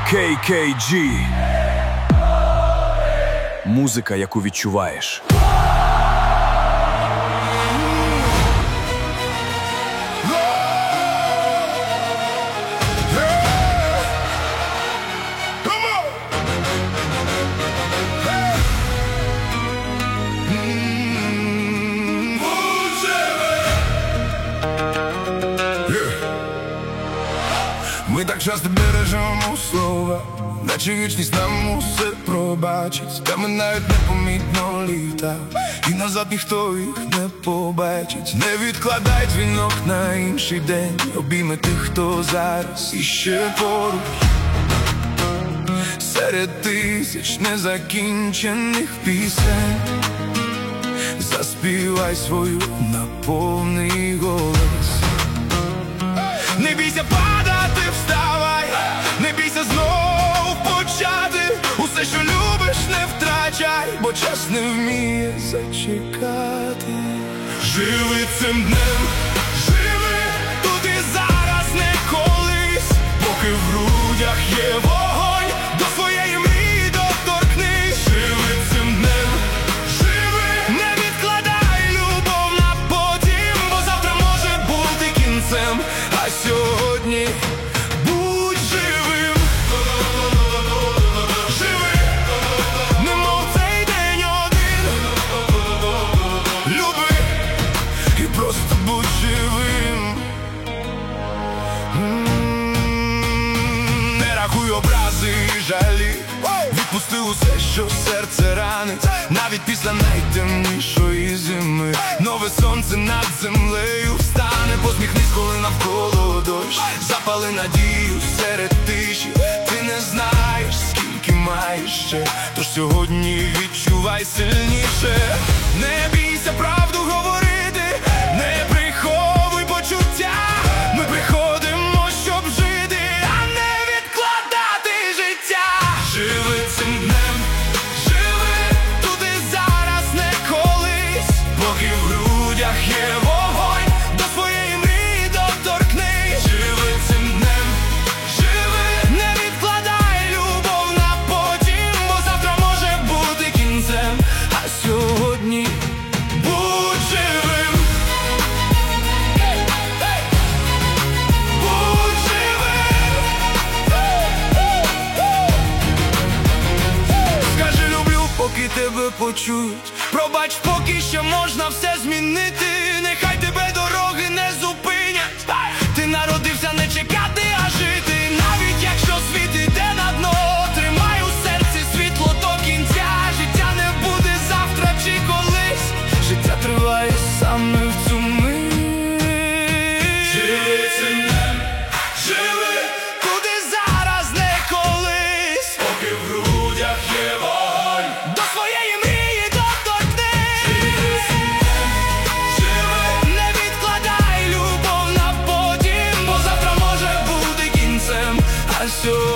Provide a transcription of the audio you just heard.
KKG. Музика, яку відчуваєш. Ми так часто бережемо слова, наче вічність нам усе пробачить. Та ми навіть непомітно літа, і назад ніхто їх не побачить. Не відкладай дзвінок на інший день, обійми тих, хто зараз іще поруч. Серед тисяч незакінчених пісень заспівай свою на повний голос. Не бійся падати, вставай, не бійся знов почати. Усе, що любиш, не втрачай, бо час не вміє зачекати. Живи цим днем, живи тут і зараз, не колись, поки в грудях є вогонь, до своєї мрії доторкнись. Живи цим днем, живи, не відкладай любов на потім, бо завтра може бути кінцем. А сьогодні будь живим, живи, немов цей день один. Люби і просто будь живим. Не рахуй образи і жалі, відпусти усе, що серце ранить. Навіть після найтемнішої зими нове сонце над землею встане. Посміхнись, коли навколо дощ, запали надію серед тиші. Ти не знаєш, скільки маєш ще, тож сьогодні відчувай сильніше. Не бійся правду говорити, не приховуй почуття. Ми приходимо, щоб жити, а не відкладати життя. Живи цим днем, живи тут і зараз, не колись, поки в грудях є вогонь, до своєї мрії доторкнись. Живи цим днем, живи, не відкладай любов на потім, бо завтра може бути кінцем. А сьогодні будь живим, будь живим. Скажи люблю, поки тебе почують. Пробач, поки що можна все змінити. Нехай тебе дороги не зупинять. Ти народився не чекати, а жити. Навіть якщо світ іде на дно, тримай у серці світло до кінця. Життя не буде завтра чи колись, життя триває саме в цю мить. Живи цим днем, живи тут і зараз, не колись, поки в грудях є вогонь, до своєї мрії доторкнись. Живи, не відкладай любов на потім, бо завтра може бути кінцем. А сьогодні